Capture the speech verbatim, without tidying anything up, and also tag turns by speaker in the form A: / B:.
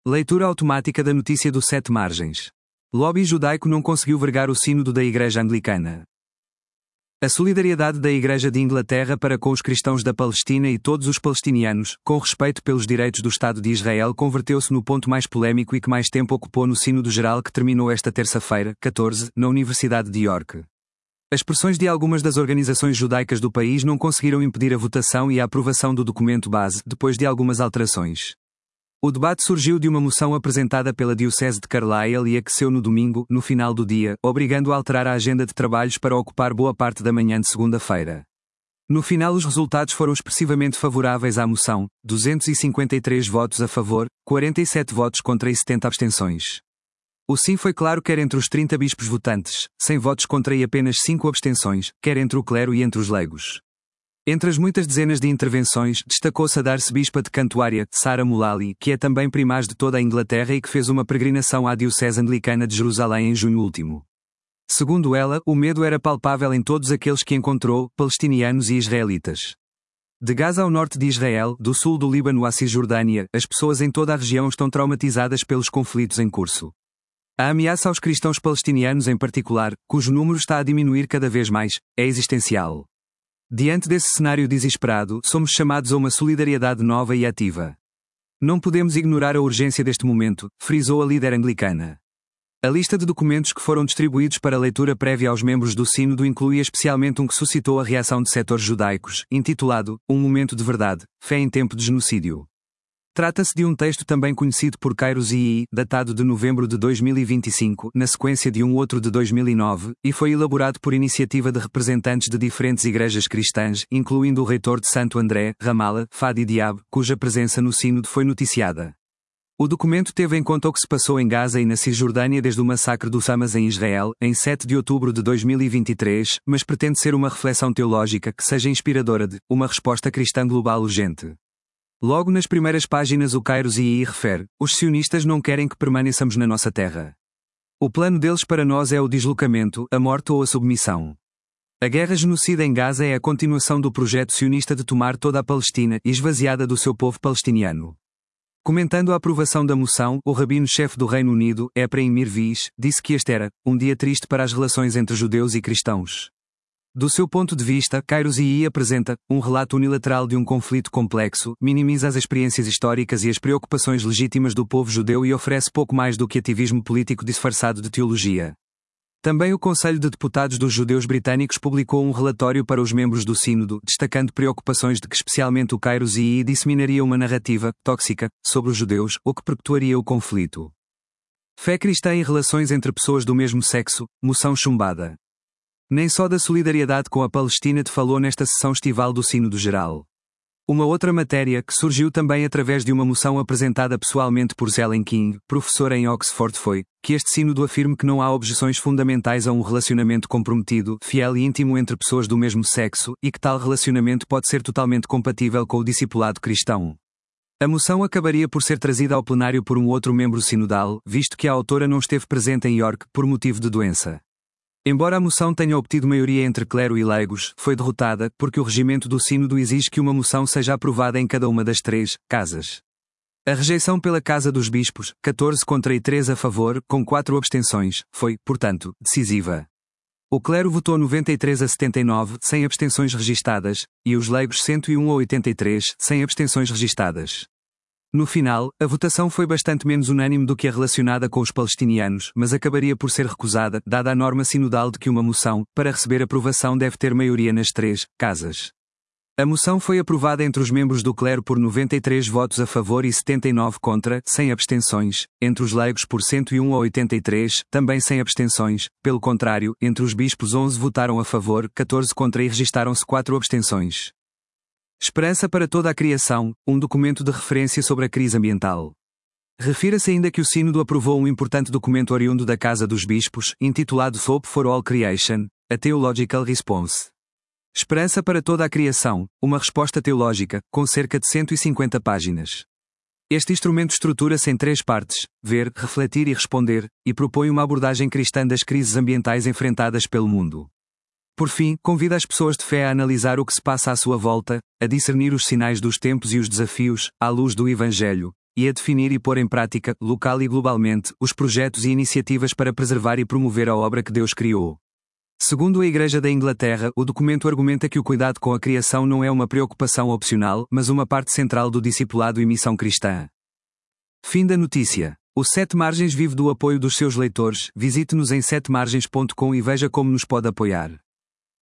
A: Leitura automática da notícia do Sete Margens. Lobby judaico não conseguiu vergar o sínodo da Igreja Anglicana. A solidariedade da Igreja de Inglaterra para com os cristãos da Palestina e todos os palestinianos, com respeito pelos direitos do Estado de Israel, converteu-se no ponto mais polémico e que mais tempo ocupou no Sínodo Geral que terminou esta terça-feira, catorze, na Universidade de York. As pressões de algumas das organizações judaicas do país não conseguiram impedir a votação e a aprovação do documento base, depois de algumas alterações. O debate surgiu de uma moção apresentada pela Diocese de Carlisle e aqueceu no domingo, no final do dia, obrigando a alterar a agenda de trabalhos para ocupar boa parte da manhã de segunda-feira. No final, os resultados foram expressivamente favoráveis à moção: duzentos e cinquenta e três votos a favor, quarenta e sete votos contra e setenta abstenções. O sim foi claro quer entre os trinta bispos votantes, cem votos contra e apenas cinco abstenções, quer entre o clero e entre os leigos. Entre as muitas dezenas de intervenções, destacou-se a da arcebispa de Cantuária, Sarah Mullally, que é também primaz de toda a Inglaterra e que fez uma peregrinação à Diocese Anglicana de Jerusalém em junho último. Segundo ela, o medo era palpável em todos aqueles que encontrou, palestinianos e israelitas. De Gaza ao norte de Israel, do sul do Líbano à Cisjordânia, as pessoas em toda a região estão traumatizadas pelos conflitos em curso. A ameaça aos cristãos palestinianos em particular, cujo número está a diminuir cada vez mais, é existencial. Diante desse cenário desesperado, somos chamados a uma solidariedade nova e ativa. Não podemos ignorar a urgência deste momento, frisou a líder anglicana. A lista de documentos que foram distribuídos para leitura prévia aos membros do Sínodo inclui especialmente um que suscitou a reação de setores judaicos, intitulado Um Momento de Verdade, Fé em Tempo de Genocídio. Trata-se de um texto também conhecido por Kairos I I, datado de novembro de dois mil e vinte e cinco, na sequência de um outro de dois mil e nove, e foi elaborado por iniciativa de representantes de diferentes igrejas cristãs, incluindo o reitor de Santo André, Ramallah, Fadi Diab, cuja presença no Sínodo foi noticiada. O documento teve em conta o que se passou em Gaza e na Cisjordânia desde o massacre dos Hamas em Israel, em sete de outubro de dois mil e vinte e três, mas pretende ser uma reflexão teológica que seja inspiradora de uma resposta cristã global urgente. Logo nas primeiras páginas o Kairos I I refere: os sionistas não querem que permaneçamos na nossa terra. O plano deles para nós é o deslocamento, a morte ou a submissão. A guerra genocida em Gaza é a continuação do projeto sionista de tomar toda a Palestina, esvaziada do seu povo palestiniano. Comentando a aprovação da moção, o rabino-chefe do Reino Unido, Ephraim Mirvish, disse que este era um dia triste para as relações entre judeus e cristãos. Do seu ponto de vista, Kairos I I apresenta um relato unilateral de um conflito complexo, minimiza as experiências históricas e as preocupações legítimas do povo judeu e oferece pouco mais do que ativismo político disfarçado de teologia. Também o Conselho de Deputados dos Judeus Britânicos publicou um relatório para os membros do Sínodo, destacando preocupações de que especialmente o Kairos I I disseminaria uma narrativa tóxica sobre os judeus, o que perpetuaria o conflito. Fé cristã e relações entre pessoas do mesmo sexo, moção chumbada. Nem só da solidariedade com a Palestina te falou nesta sessão estival do Sínodo Geral. Uma outra matéria, que surgiu também através de uma moção apresentada pessoalmente por Zellen King, professora em Oxford, foi que este sínodo afirme que não há objeções fundamentais a um relacionamento comprometido, fiel e íntimo entre pessoas do mesmo sexo, e que tal relacionamento pode ser totalmente compatível com o discipulado cristão. A moção acabaria por ser trazida ao plenário por um outro membro sinodal, visto que a autora não esteve presente em York, por motivo de doença. Embora a moção tenha obtido maioria entre clero e leigos, foi derrotada, porque o regimento do sínodo exige que uma moção seja aprovada em cada uma das três casas. A rejeição pela Casa dos Bispos, catorze contra e três a favor, com quatro abstenções, foi, portanto, decisiva. O clero votou noventa e três a setenta e nove, sem abstenções registadas, e os leigos cento e um a oitenta e três, sem abstenções registadas. No final, a votação foi bastante menos unânime do que a relacionada com os palestinianos, mas acabaria por ser recusada, dada a norma sinodal de que uma moção, para receber aprovação, deve ter maioria nas três casas. A moção foi aprovada entre os membros do clero por noventa e três votos a favor e setenta e nove contra, sem abstenções, entre os leigos por cento e um a oitenta e três, também sem abstenções. Pelo contrário, entre os bispos onze votaram a favor, catorze contra e registaram-se quatro abstenções. Esperança para toda a criação, um documento de referência sobre a crise ambiental. Refira-se ainda que o Sínodo aprovou um importante documento oriundo da Casa dos Bispos, intitulado Hope for All Creation, a Theological Response. Esperança para toda a criação, uma resposta teológica, com cerca de cento e cinquenta páginas. Este instrumento estrutura-se em três partes: ver, refletir e responder, e propõe uma abordagem cristã das crises ambientais enfrentadas pelo mundo. Por fim, convida as pessoas de fé a analisar o que se passa à sua volta, a discernir os sinais dos tempos e os desafios, à luz do Evangelho, e a definir e pôr em prática, local e globalmente, os projetos e iniciativas para preservar e promover a obra que Deus criou. Segundo a Igreja da Inglaterra, o documento argumenta que o cuidado com a criação não é uma preocupação opcional, mas uma parte central do discipulado e missão cristã. Fim da notícia. O Sete Margens vive do apoio dos seus leitores. Visite-nos em sete margens ponto com e veja como nos pode apoiar.